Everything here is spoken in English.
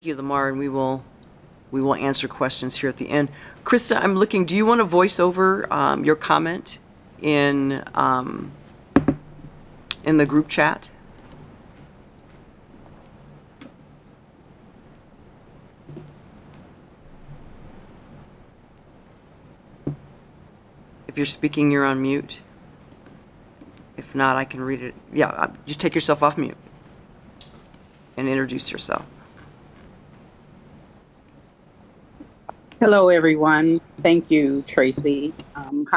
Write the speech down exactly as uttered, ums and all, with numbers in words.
you, Lamar, and we will we will answer questions here at the end. Krista, I'm looking. Do you want to voice over um, your comment in um, in the group chat? If you're speaking, you're on mute. If not, I can read it. Yeah, uh, just take yourself off mute and introduce yourself. Hello, everyone. Thank you, Tracy. Um,